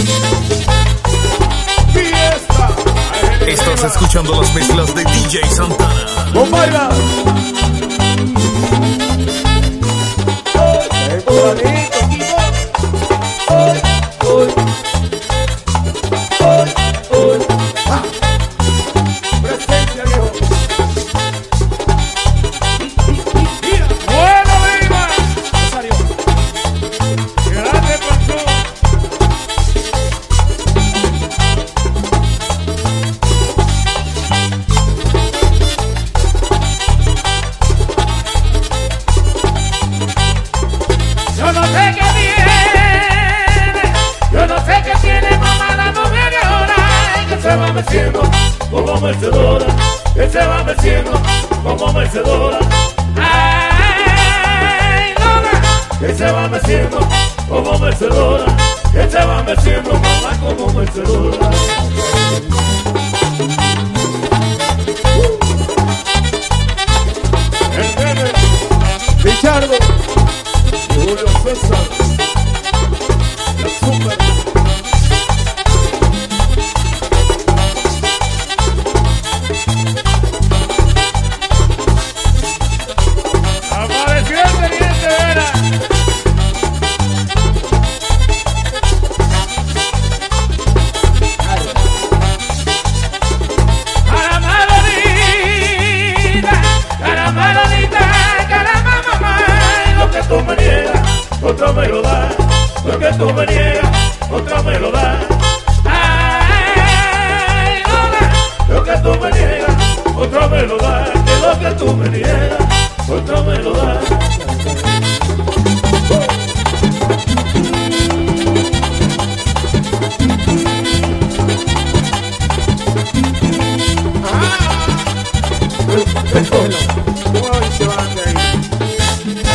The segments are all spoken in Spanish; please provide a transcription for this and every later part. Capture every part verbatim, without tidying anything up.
Estás escuchando las mezclas de D J Santana. ¡Con baila! ¡Ay, bonito, equipo! ¡Ay, ay! ¡Ay, ay! ¡Ah! ¡Presencia, viejo! ¡Bueno, viva! ¡Rosario! ¡Grande, patrón! Yo no sé qué tiene, yo no sé qué tiene mamá la mujer de ahora, que se va meciendo como mecedora, que se va meciendo como mecedora. Ay, Lola, que se va meciendo como mecedora, que se va meciendo mamá como mecedora. El nene, Richardo, Julio César, la super. Apareció el teniente Vera. Caramalonita, caramalonita, caramba mamá, lo que tú me niegas, otro me lo da, lo que tú me niegas, otro me lo da. Ay, Lola, lo que tú me niegas, otro me lo da, que lo que tú me niegas, otro me lo da. Ay, se van de ahí.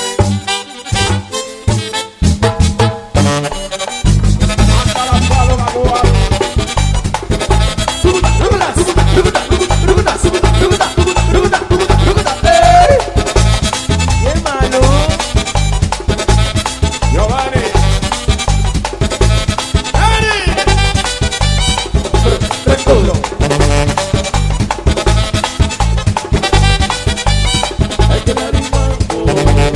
Hasta la palo, la boa. Suguta, suguta, suguta, suguta, suguta, suguta, suguta, suguta, suguta, suguta. ¡Ey! ¡Qué malo! Giovanni. ¡Giovanni! Tres cuatro. Hay que dar un mambo.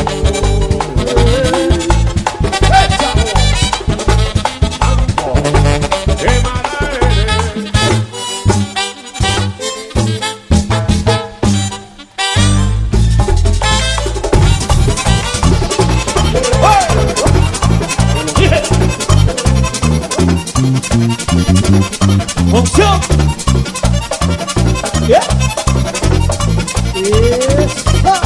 ¡Eh, chavo! ¡Mambo! ¡Qué mala eres! ¡Función! ¿Qué? ¡Esa!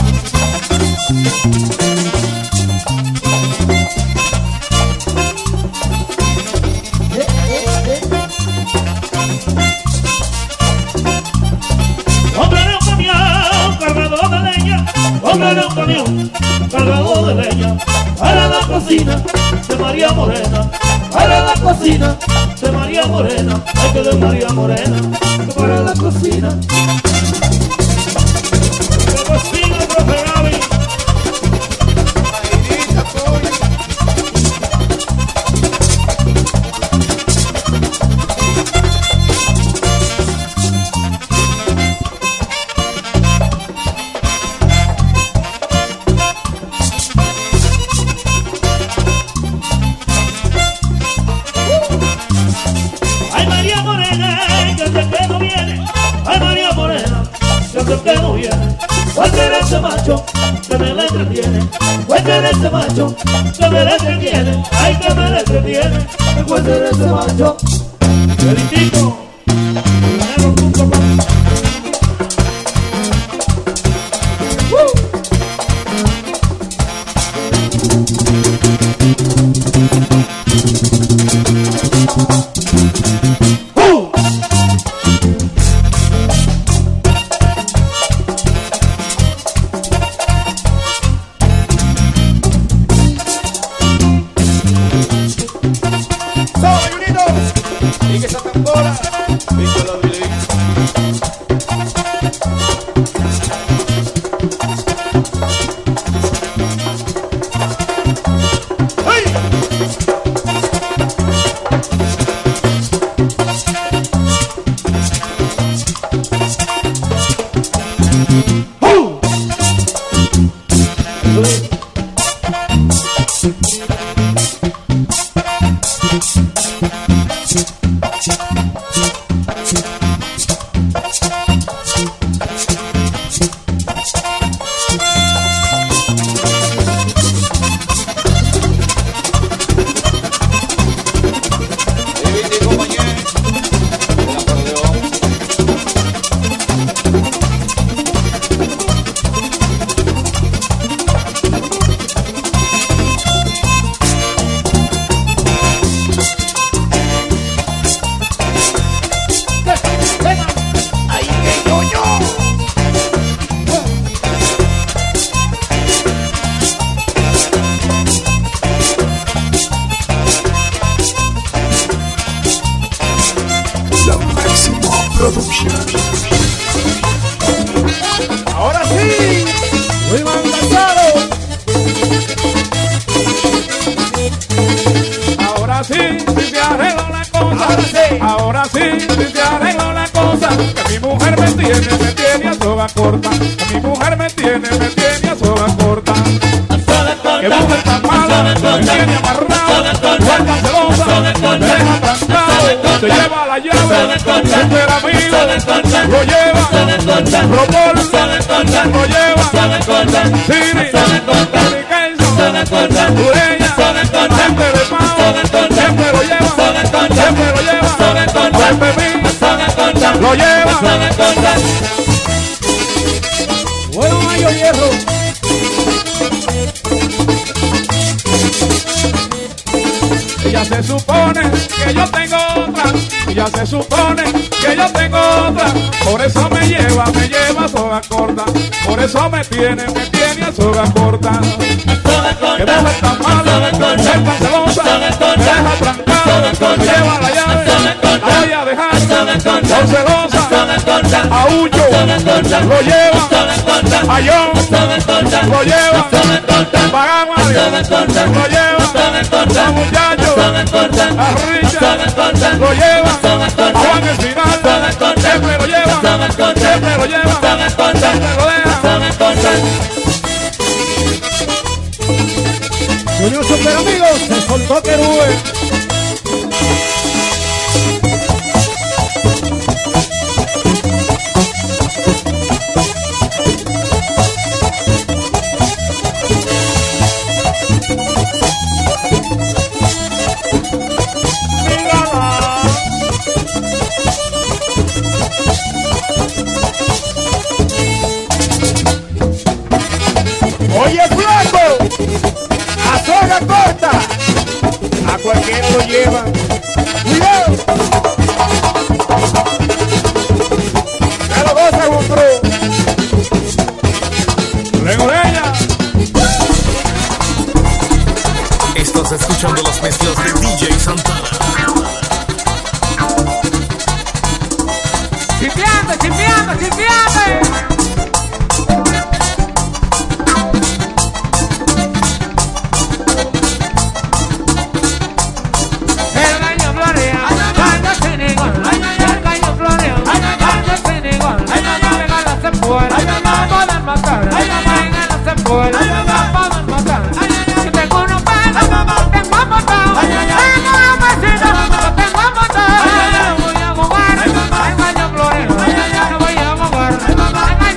Hombre de un camión cargado de leña, hombre de un camión cargado de leña, para la cocina de María Morena, para la cocina de María Morena, hay que de María Morena, que para la cocina. La cocina, profe Gaby. Ay, María Morena, que sé que no viene. Ay, María Morena, que sé que no viene. ¿Cuál será ese macho que me le entretiene? ¿Cuál será ese macho que me le entretiene? Ay, que me le entretiene. ¿Cuál será ese macho? Felicito. Primero punto com. ¡Soy unidos! ¡Y que esa tambora! ¡Víctor Luis! sí, si te arreglo la cosa. Ahora sí. Ahora sí, si te arreglo la cosa. Que mi mujer me tiene, me tiene a soga corta. Que mi mujer me tiene, me tiene a soga corta. Que mujer tan mala, me tiene amarrado. Guarda celosa, me deja trancado. Se lleva la llave, siempre el amigo lo lleva. Robol, lo lleva. Siri, Communication, Ureña, gente de Pau, siempre lo lleva, siempre lo lleva. Pepe lo lleva. Bueno, Mayo Hierro. Ella se supone que yo tengo otra, ella se supone que yo tengo otra, por eso me lleva, me lleva a soga corta, por eso me tiene, me tiene a soga corta. Que mujer tan mala, mujer tan celosa, me deja trancado, me lleva la llave, la voy a dejar, por celosa, a Ucho, lo lleva, a John, lo lleva, para Mario, lo lleva, a muchachos, a Richard, lo lleva, a Juan Espinal, siempre lo lleva, siempre lo lleva, siempre lo deja. Junior Super Amigos, se soltó Querube. Oye, flaco, a soga corta, a cualquiera lo lleva. Cuidado, a los dos se compró. Regoleña. Estás escuchando las mezclas de D J Santana. ¡Chipeame, chipeame, chipeame! Ay,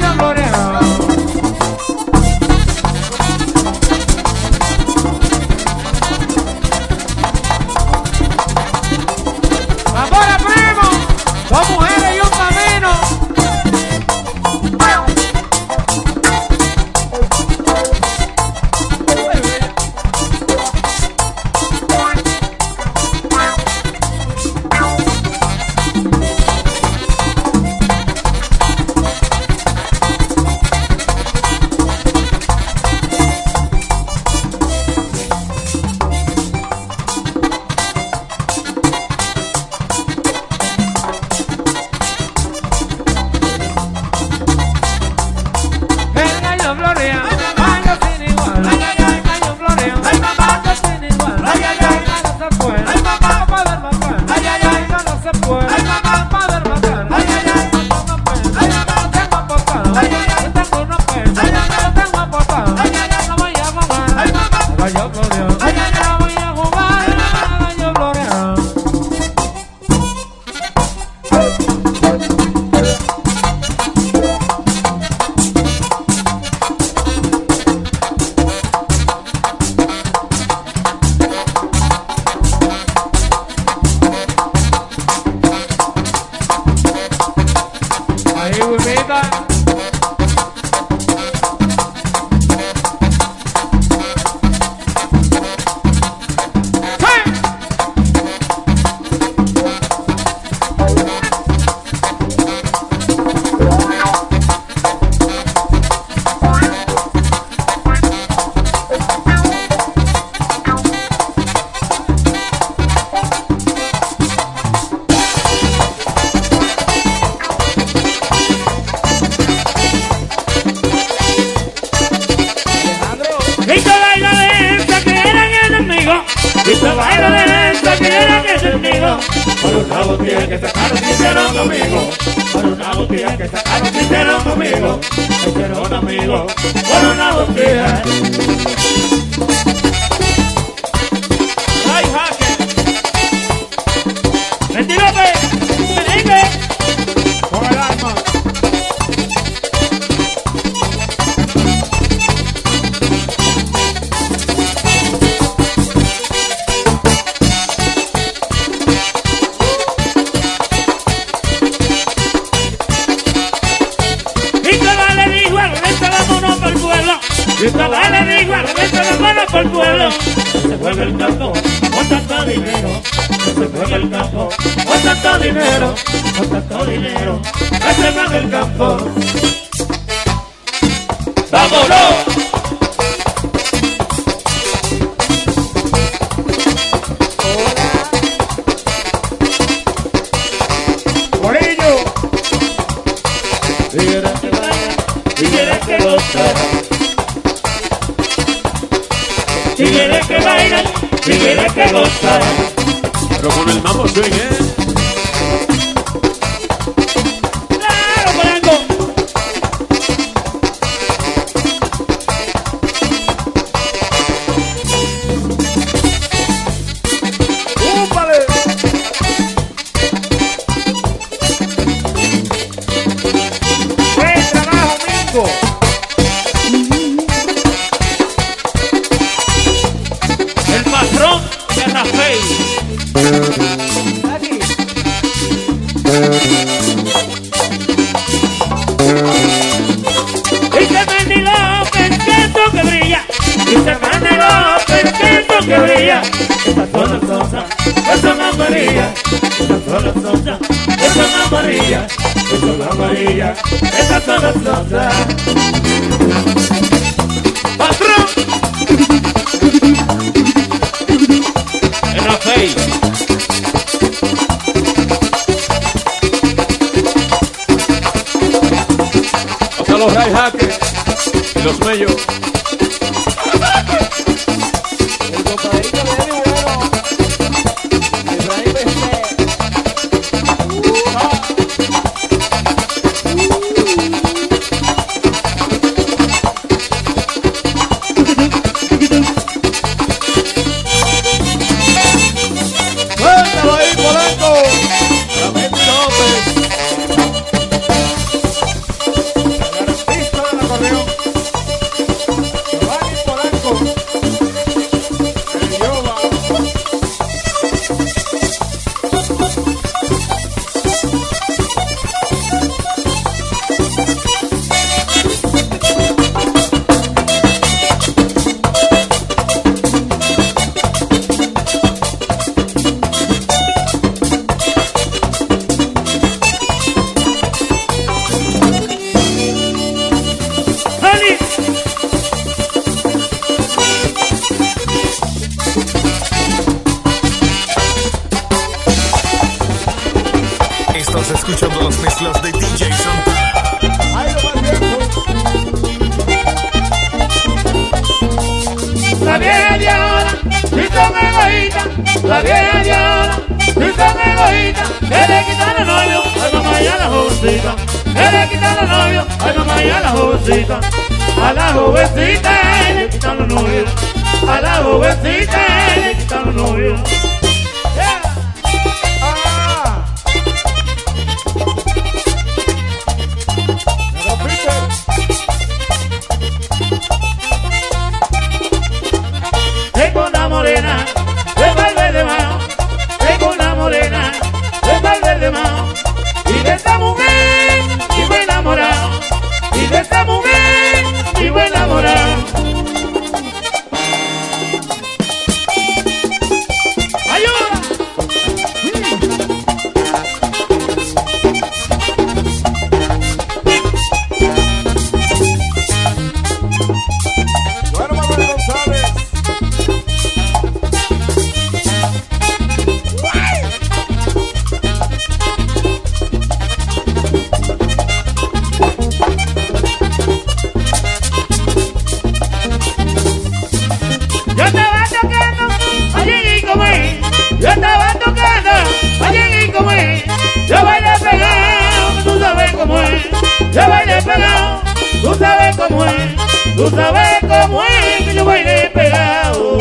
botella que sacaron se hicieron amigos. Por una botella que sacaron se hicieron amigos. Se hicieron amigos por una botella. Ray Hacker. ¡Mentirope! ¡Merengue! Con el alma. Y cada le digo al resto de manos por el pueblo. Se juega el campo con tanto dinero. Se juega el campo con tanto dinero. Con tanto dinero. Que se juega el campo. ¡Vámonos! Morillo. Tigres que bailan, tigres que gozan. Tigres que bailan, tigres que gozan. Pero con el mambo swing, ¿eh? ¡Claro, Polanco! ¡Úpale! ¡Buen trabajo, Mingo! El patrón de Rafael. Aquí. Y se me López, queso que brilla. Y se me López, queso que brilla. Estas son las cosas que son amarillas. Estas son las cosas que son amarillas. Que son amarillas. Estas son las cosas. ¡Patrón! Rafael. O sea, los Ray Hackers y los Mellos. El compadrito de mi bueno. Efraín Besté. ¡Suéltalo ahí, Polanco! Ramírez López. El artista del acordeón. Giovanni Polanco. El Yoba. ¡Ani! Estás escuchando las mezclas de D J Santana. Ahí lo va viendo. La vieja de ahora, si son egoístas. La vieja de ahora, si son egoístas. Que le quitan los novios, ay mamá y a la jovencita. Que le quitan los novios, ay mamá y a la jovencita. A la jovencita le quitan los novios. A la jovencita le quitan los novios. Yeah. Ah. Me rompiste. Tengo una morena, de mal de mano. Tengo una morena, de mal de mano. Y de esa mujer vivo enamorado. Y de esa mujer vivo enamorado. ¡Ayuda! Bueno, Manuel González. Yo estaba tocando, allí como es. Yo estaba tocando, allí como es. cómo es, tú sabes cómo es que yo bailé pegado.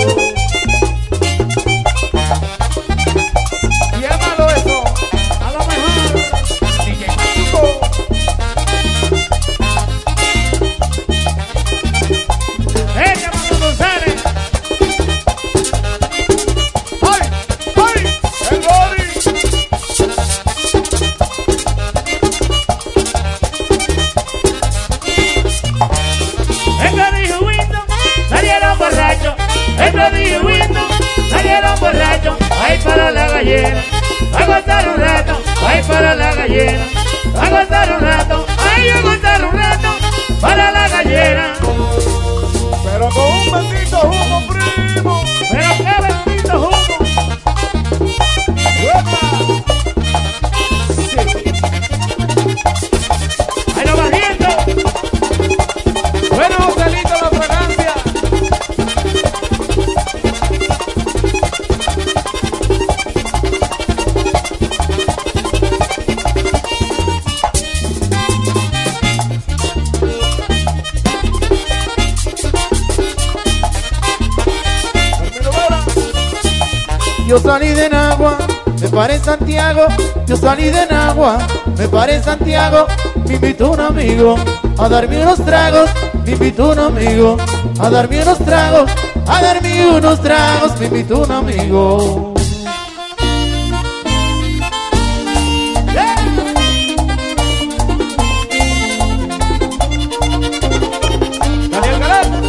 Y es malo eso. A lo mejor. D J Paco. Ella, Manuel González. ¡Ay! ¡Ay! ¡El body! El y Windows salieron borrachos, el y Windows salieron borrachos, ahí para la gallera, a gozar un rato, ahí para la gallera, a gozar un rato, ahí a gozar un rato, para la gallera. Pero con un bendito humo, primo. Pero qué bendito humo. ¡Uepa! Ahí lo va viendo. Bueno, Joselito, la fragancia. Yo salí de Nagua, me paré en Santiago. Yo salí de Nagua, me paré en Santiago. Me invitó un amigo a darme unos tragos. Me invitó un amigo a darme unos tragos. A darme unos tragos, me invitó un amigo. Daniel Galán.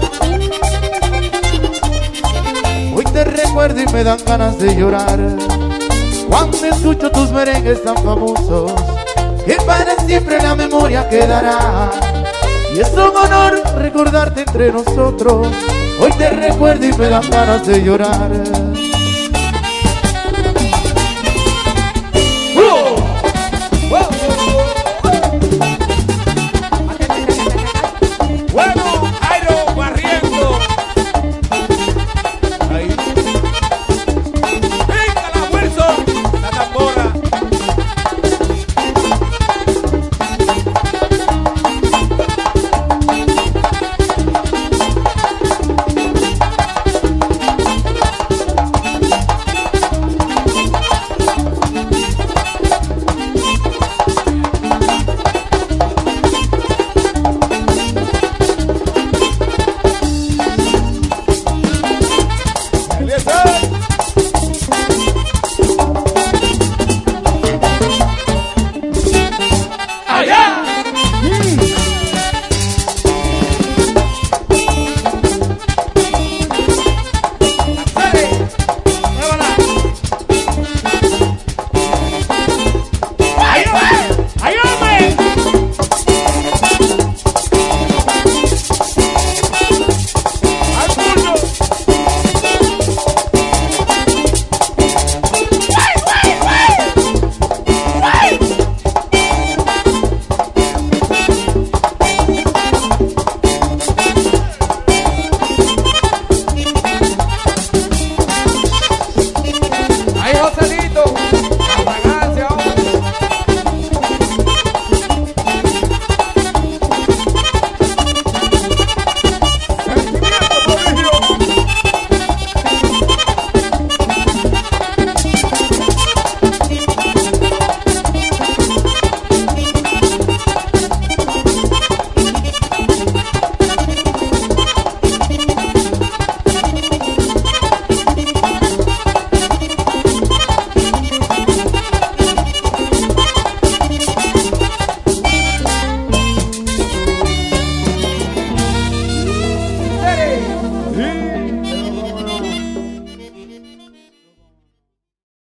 Hoy te recuerdo y me dan ganas de llorar cuando escucho tus merengues tan famosos, que para siempre la memoria quedará. Y es un honor recordarte entre nosotros. Hoy te recuerdo y me dan ganas de llorar. Bueno, Airo barriendo. Ahí. Venga la fuerza. La tambora. Ahí José